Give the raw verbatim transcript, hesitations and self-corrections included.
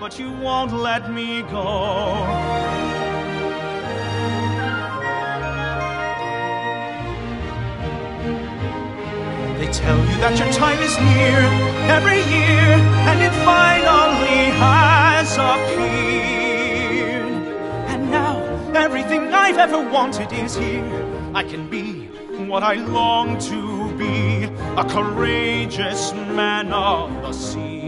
but you won't let me go. They tell you that your time is near, every year, and it finally has appeared. And now, everything I've ever wanted is here. I can be what I long to be, a courageous man of the sea.